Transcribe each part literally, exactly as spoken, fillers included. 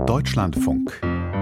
Deutschlandfunk.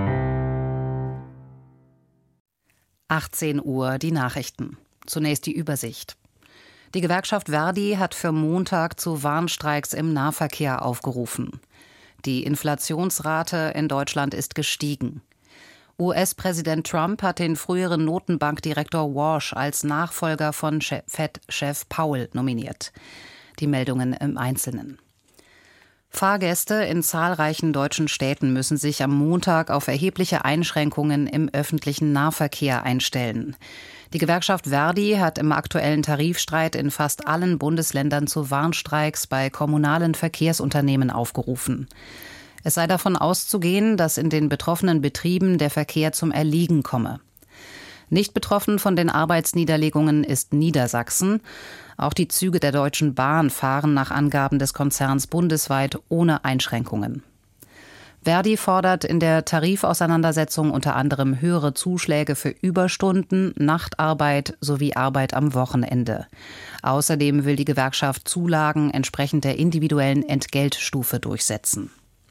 achtzehn Uhr, die Nachrichten. Zunächst die Übersicht. Die Gewerkschaft ver.di hat für Montag zu Warnstreiks im Nahverkehr aufgerufen. Die Inflationsrate in Deutschland ist gestiegen. U S-Präsident Trump hat den früheren Notenbankdirektor Walsh als Nachfolger von Fed-Chef Powell nominiert. Die Meldungen im Einzelnen. Fahrgäste in zahlreichen deutschen Städten müssen sich am Montag auf erhebliche Einschränkungen im öffentlichen Nahverkehr einstellen. Die Gewerkschaft ver.di hat im aktuellen Tarifstreit in fast allen Bundesländern zu Warnstreiks bei kommunalen Verkehrsunternehmen aufgerufen. Es sei davon auszugehen, dass in den betroffenen Betrieben der Verkehr zum Erliegen komme. Nicht betroffen von den Arbeitsniederlegungen ist Niedersachsen. Auch die Züge der Deutschen Bahn fahren nach Angaben des Konzerns bundesweit ohne Einschränkungen. ver.di fordert in der Tarifauseinandersetzung unter anderem höhere Zuschläge für Überstunden, Nachtarbeit sowie Arbeit am Wochenende. Außerdem will die Gewerkschaft Zulagen entsprechend der individuellen Entgeltstufe durchsetzen.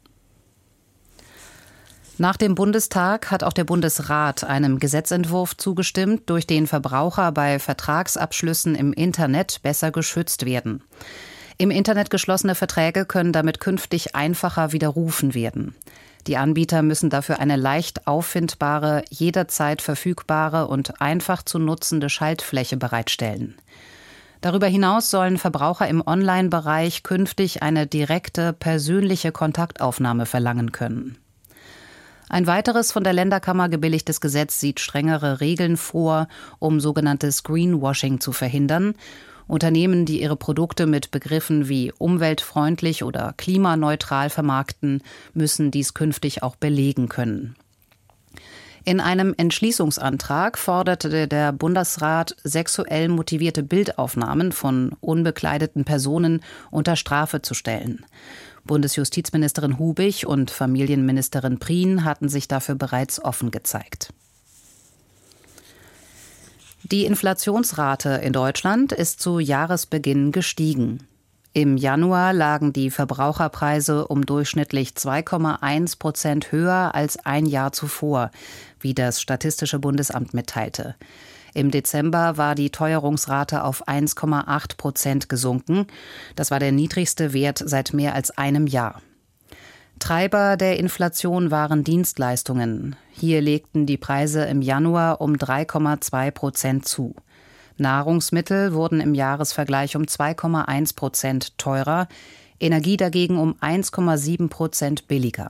Nach dem Bundestag hat auch der Bundesrat einem Gesetzentwurf zugestimmt, durch den Verbraucher bei Vertragsabschlüssen im Internet besser geschützt werden. Im Internet geschlossene Verträge können damit künftig einfacher widerrufen werden. Die Anbieter müssen dafür eine leicht auffindbare, jederzeit verfügbare und einfach zu nutzende Schaltfläche bereitstellen. Darüber hinaus sollen Verbraucher im Online-Bereich künftig eine direkte, persönliche Kontaktaufnahme verlangen können. Ein weiteres von der Länderkammer gebilligtes Gesetz sieht strengere Regeln vor, um sogenanntes Greenwashing zu verhindern. Unternehmen, die ihre Produkte mit Begriffen wie umweltfreundlich oder klimaneutral vermarkten, müssen dies künftig auch belegen können. In einem Entschließungsantrag forderte der Bundesrat, sexuell motivierte Bildaufnahmen von unbekleideten Personen unter Strafe zu stellen. Bundesjustizministerin Hubig und Familienministerin Prien hatten sich dafür bereits offen gezeigt. Die Inflationsrate in Deutschland ist zu Jahresbeginn gestiegen. Im Januar lagen die Verbraucherpreise um durchschnittlich zwei Komma eins Prozent höher als ein Jahr zuvor, wie das Statistische Bundesamt mitteilte. Im Dezember war die Teuerungsrate auf eins Komma acht Prozent gesunken. Das war der niedrigste Wert seit mehr als einem Jahr. Treiber der Inflation waren Dienstleistungen. Hier legten die Preise im Januar um drei Komma zwei Prozent zu. Nahrungsmittel wurden im Jahresvergleich um zwei Komma eins Prozent teurer, Energie dagegen um eins Komma sieben Prozent billiger.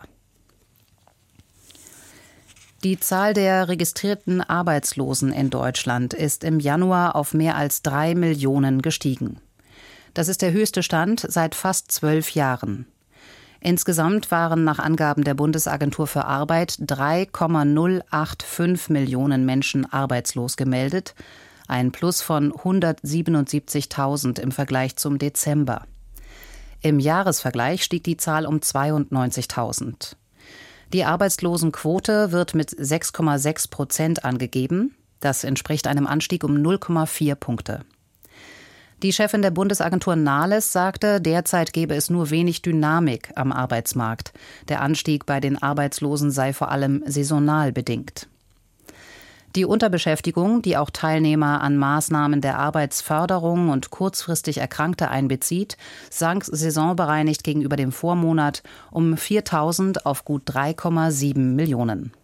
Die Zahl der registrierten Arbeitslosen in Deutschland ist im Januar auf mehr als drei Millionen gestiegen. Das ist der höchste Stand seit fast zwölf Jahren. Insgesamt waren nach Angaben der Bundesagentur für Arbeit drei Komma null fünfundachtzig Millionen Menschen arbeitslos gemeldet, ein Plus von hundertsiebenundsiebzigtausend im Vergleich zum Dezember. Im Jahresvergleich stieg die Zahl um zweiundneunzigtausend. Die Arbeitslosenquote wird mit sechs Komma sechs Prozent angegeben. Das entspricht einem Anstieg um null Komma vier Punkte. Die Chefin der Bundesagentur Nahles sagte, derzeit gebe es nur wenig Dynamik am Arbeitsmarkt. Der Anstieg bei den Arbeitslosen sei vor allem saisonal bedingt. Die Unterbeschäftigung, die auch Teilnehmer an Maßnahmen der Arbeitsförderung und kurzfristig Erkrankte einbezieht, sank saisonbereinigt gegenüber dem Vormonat um viertausend auf gut drei Komma sieben Millionen.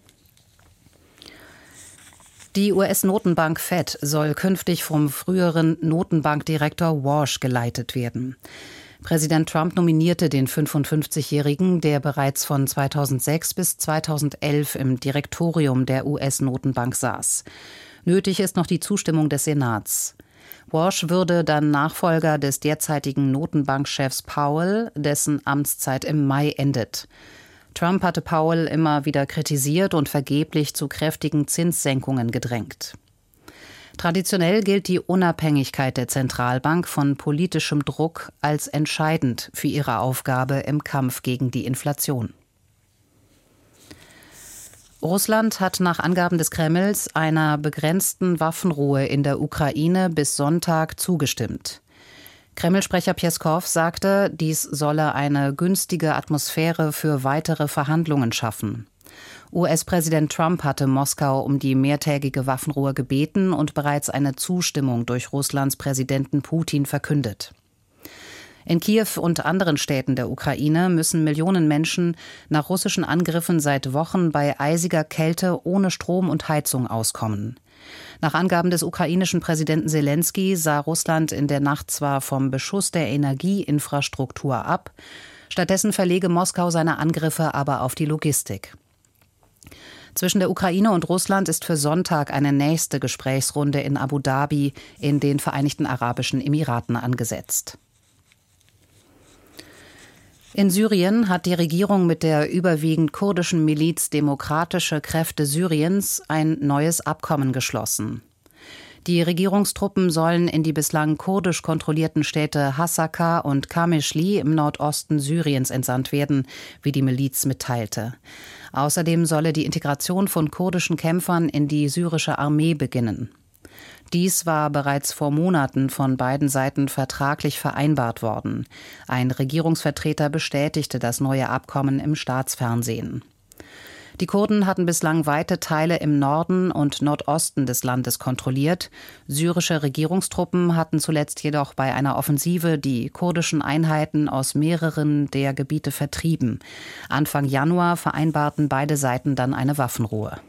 Die U S-Notenbank Fed soll künftig vom früheren Notenbankdirektor Walsh geleitet werden. Präsident Trump nominierte den fünfundfünfzigjährigen, der bereits von zweitausendsechs bis zweitausendelf im Direktorium der U S-Notenbank saß. Nötig ist noch die Zustimmung des Senats. Walsh würde dann Nachfolger des derzeitigen Notenbankchefs Powell, dessen Amtszeit im Mai endet. Trump hatte Powell immer wieder kritisiert und vergeblich zu kräftigen Zinssenkungen gedrängt. Traditionell gilt die Unabhängigkeit der Zentralbank von politischem Druck als entscheidend für ihre Aufgabe im Kampf gegen die Inflation. Russland hat nach Angaben des Kremls einer begrenzten Waffenruhe in der Ukraine bis Sonntag zugestimmt. Kreml-Sprecher Pjeskow sagte, dies solle eine günstige Atmosphäre für weitere Verhandlungen schaffen. U S-Präsident Trump hatte Moskau um die mehrtägige Waffenruhe gebeten und bereits eine Zustimmung durch Russlands Präsidenten Putin verkündet. In Kiew und anderen Städten der Ukraine müssen Millionen Menschen nach russischen Angriffen seit Wochen bei eisiger Kälte ohne Strom und Heizung auskommen. Nach Angaben des ukrainischen Präsidenten Selenskyj sah Russland in der Nacht zwar vom Beschuss der Energieinfrastruktur ab, stattdessen verlege Moskau seine Angriffe aber auf die Logistik. Zwischen der Ukraine und Russland ist für Sonntag eine nächste Gesprächsrunde in Abu Dhabi in den Vereinigten Arabischen Emiraten angesetzt. In Syrien hat die Regierung mit der überwiegend kurdischen Miliz Demokratische Kräfte Syriens ein neues Abkommen geschlossen. Die Regierungstruppen sollen in die bislang kurdisch kontrollierten Städte Hasaka und Qamishli im Nordosten Syriens entsandt werden, wie die Miliz mitteilte. Außerdem solle die Integration von kurdischen Kämpfern in die syrische Armee beginnen. Dies war bereits vor Monaten von beiden Seiten vertraglich vereinbart worden. Ein Regierungsvertreter bestätigte das neue Abkommen im Staatsfernsehen. Die Kurden hatten bislang weite Teile im Norden und Nordosten des Landes kontrolliert. Syrische Regierungstruppen hatten zuletzt jedoch bei einer Offensive die kurdischen Einheiten aus mehreren der Gebiete vertrieben. Anfang Januar vereinbarten beide Seiten dann eine Waffenruhe.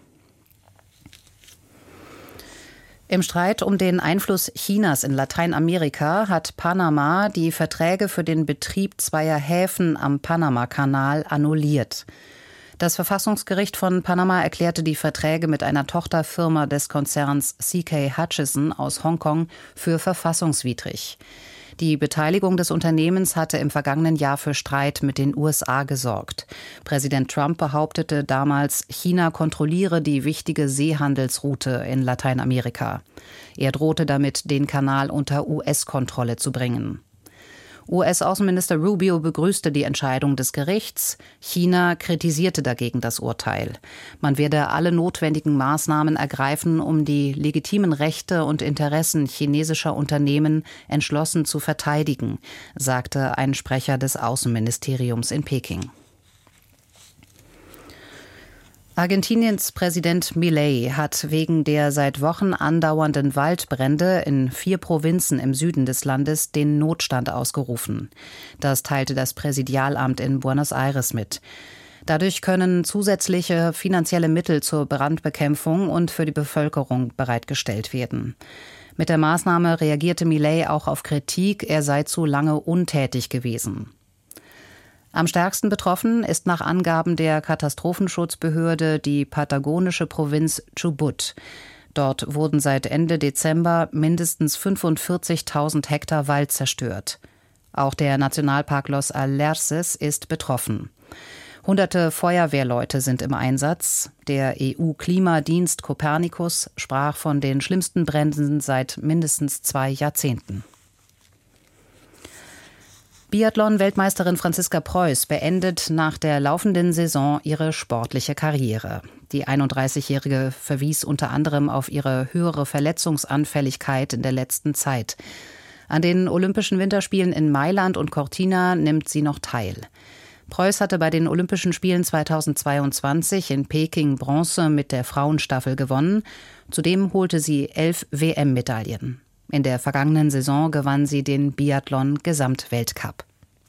Im Streit um den Einfluss Chinas in Lateinamerika hat Panama die Verträge für den Betrieb zweier Häfen am Panamakanal annulliert. Das Verfassungsgericht von Panama erklärte die Verträge mit einer Tochterfirma des Konzerns C K Hutchison aus Hongkong für verfassungswidrig. Die Beteiligung des Unternehmens hatte im vergangenen Jahr für Streit mit den U S A gesorgt. Präsident Trump behauptete damals, China kontrolliere die wichtige Seehandelsroute in Lateinamerika. Er drohte damit, den Kanal unter U S-Kontrolle zu bringen. U S-Außenminister Rubio begrüßte die Entscheidung des Gerichts. China kritisierte dagegen das Urteil. Man werde alle notwendigen Maßnahmen ergreifen, um die legitimen Rechte und Interessen chinesischer Unternehmen entschlossen zu verteidigen, sagte ein Sprecher des Außenministeriums in Peking. Argentiniens Präsident Milei hat wegen der seit Wochen andauernden Waldbrände in vier Provinzen im Süden des Landes den Notstand ausgerufen. Das teilte das Präsidialamt in Buenos Aires mit. Dadurch können zusätzliche finanzielle Mittel zur Brandbekämpfung und für die Bevölkerung bereitgestellt werden. Mit der Maßnahme reagierte Milei auch auf Kritik, er sei zu lange untätig gewesen. Am stärksten betroffen ist nach Angaben der Katastrophenschutzbehörde die patagonische Provinz Chubut. Dort wurden seit Ende Dezember mindestens fünfundvierzigtausend Hektar Wald zerstört. Auch der Nationalpark Los Alerces ist betroffen. Hunderte Feuerwehrleute sind im Einsatz. Der E U-Klimadienst Copernicus sprach von den schlimmsten Bränden seit mindestens zwei Jahrzehnten. Biathlon-Weltmeisterin Franziska Preuß beendet nach der laufenden Saison ihre sportliche Karriere. Die einunddreißigjährige verwies unter anderem auf ihre höhere Verletzungsanfälligkeit in der letzten Zeit. An den Olympischen Winterspielen in Mailand und Cortina nimmt sie noch teil. Preuß hatte bei den Olympischen Spielen zweitausendzweiundzwanzig in Peking Bronze mit der Frauenstaffel gewonnen. Zudem holte sie elf W M-Medaillen. In der vergangenen Saison gewann sie den Biathlon-Gesamtweltcup.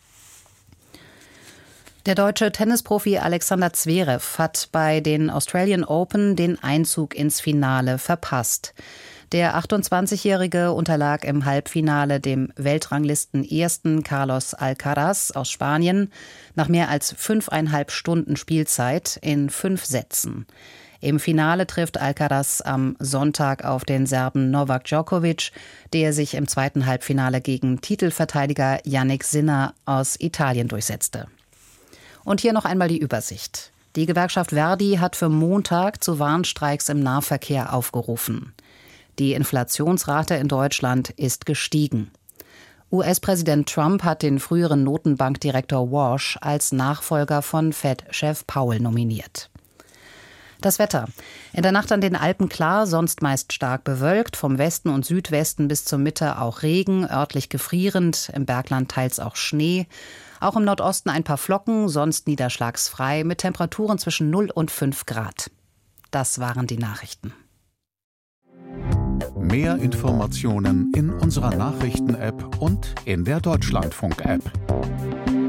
Der deutsche Tennisprofi Alexander Zverev hat bei den Australian Open den Einzug ins Finale verpasst. Der achtundzwanzigjährige unterlag im Halbfinale dem Weltranglisten-Ersten Carlos Alcaraz aus Spanien nach mehr als fünfeinhalb Stunden Spielzeit in fünf Sätzen. Im Finale trifft Alcaraz am Sonntag auf den Serben Novak Djokovic, der sich im zweiten Halbfinale gegen Titelverteidiger Jannik Sinner aus Italien durchsetzte. Und hier noch einmal die Übersicht. Die Gewerkschaft Verdi hat für Montag zu Warnstreiks im Nahverkehr aufgerufen. Die Inflationsrate in Deutschland ist gestiegen. U S-Präsident Trump hat den früheren Notenbankdirektor Walsh als Nachfolger von Fed-Chef Powell nominiert. Das Wetter. In der Nacht an den Alpen klar, sonst meist stark bewölkt. Vom Westen und Südwesten bis zur Mitte auch Regen, örtlich gefrierend, im Bergland teils auch Schnee. Auch im Nordosten ein paar Flocken, sonst niederschlagsfrei mit Temperaturen zwischen null und fünf Grad. Das waren die Nachrichten. Mehr Informationen in unserer Nachrichten-App und in der Deutschlandfunk-App.